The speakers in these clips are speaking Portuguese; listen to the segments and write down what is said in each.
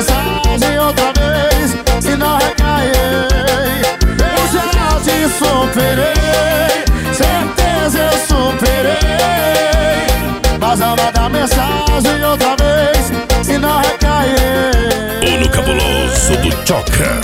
mensagem outra vez e não recairei. Eu já te superei, certeza eu superei. Mas não manda mensagem outra vez e não recairei. O no cabuloso do Choker.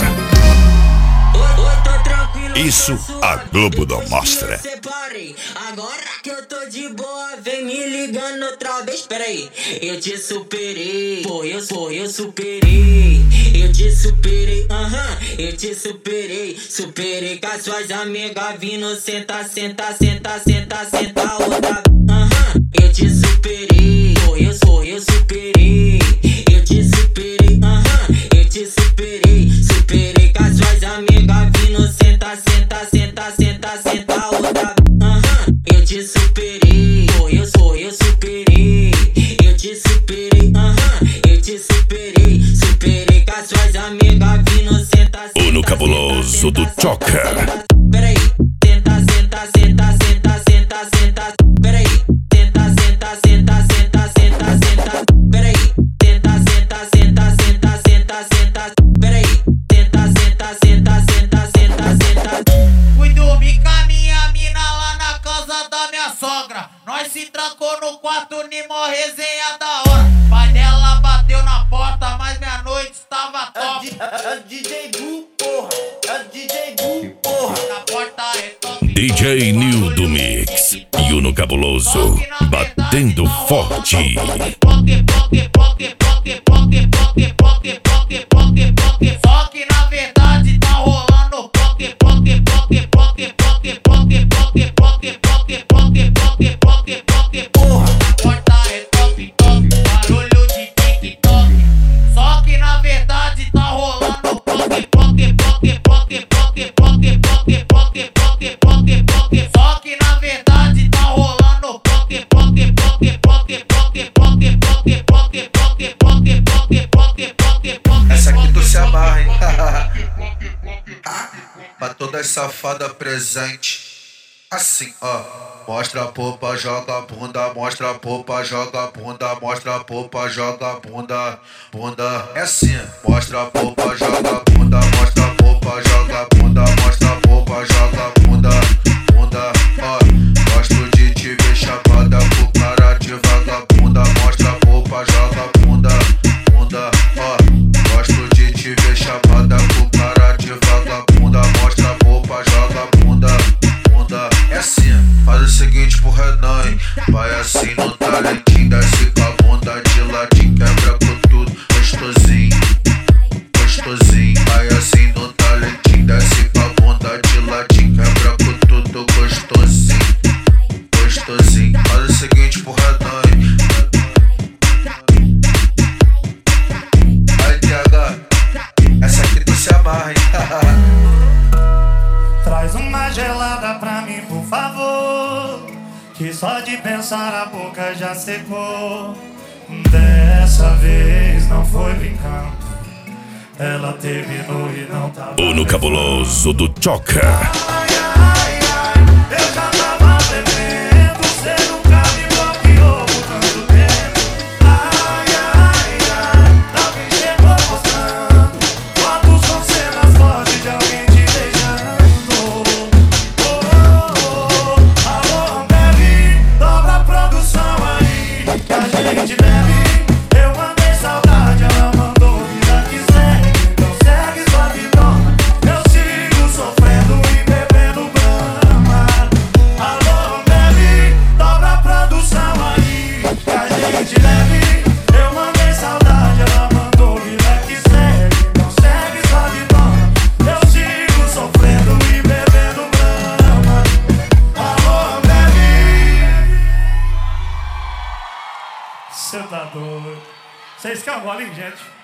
Isso a Globo não mostra. Agora que eu tô de boa, vem me ligando outra vez. Peraí, eu te superei. Porra, eu superei. Eu te superei, eu te superei. Superei com as suas amigas vindo senta, senta, senta, senta, senta outra. Eu te superei. Porra, eu superei. Eu te superei, eu te superei. Superei com as suas amigas vindo senta, senta, senta, senta, senta outra. Eu te superei, eu superei. Eu te superei, eu te superei. Superei com as suas amigas vindo senta, senta. O no cabuloso do Choker. Peraí, senta, senta, senta, senta, senta, senta. Peraí, senta, senta, senta, senta, senta, senta. Peraí, senta, senta, senta, senta, senta, senta. Peraí, senta, senta, senta, senta, senta, senta. Fui dormir com a minha mina lá na casa da minha sogra. Nós se trancou no quarto, nimo resenha da hora. Pai dela bateu na porta, mas minha noite estava top. DJ Du, porra. DJ Du, porra. Na porta é top. DJ New do Mix. E o no cabuloso batendo forte. Só que na verdade tá rolando poque. Porra, a porta é top, barulho de TikTok. Só que na verdade tá rolando poque. Só que na verdade tá rolando poque. Essa aqui tu se amarra, hein? Pra todas safadas presente. Assim, ó. Mostra a popa, joga a bunda. Mostra a popa, joga a bunda. Mostra a popa, joga a bunda. Bunda é assim. Mostra a popa, joga a bunda. Mostra a popa, joga a bunda. Mostra a popa, joga a bunda. Bunda, ó. Gosto de te ver chapada com cara de vagabunda. Mostra a popa, joga a bunda. Bunda, ó. Gosto de te ver chapada com cara de vagabunda. Mostra a popa, joga a bunda. Bunda é assim. Faz o seguinte pro Renan, hein? Vai assim no talentinho, desce com a bunda de ladinho, quebra com tudo, gostosinho, gostosinho. Vai assim no talentinho, desce com a bunda de ladinho, quebra com tudo, gostosinho, gostosinho. Faz o seguinte pro Renan, hein? Vai, TH, essa aqui tu se amarra, hein? Traz uma gelada pra mim, por favor, que só de pensar a boca já secou. Dessa vez não foi brincando, ela terminou e não tava. O no cabuloso do Choker. Eu já tava bebendo, cê nunca me bloqueou por tanto tempo. Alguém chegou mostrando fotos com cenas fortes de alguém te beijando. Alô, Ambev, dobra a produção aí, que a gente bebe. Eu mandei saudade, ela mandou vida que segue. Então segue sua vidona, eu sigo sofrendo e bebendo brama. Alô, Ambev, dobra a produção aí, que a gente bebe. Eu mandei saudade, ela mandou vida que segue. Então segue sua vidona, eu sigo sofrendo e bebendo brama. Alô, Ambev. Cê tá doido. Vocês querem um golinho, gente?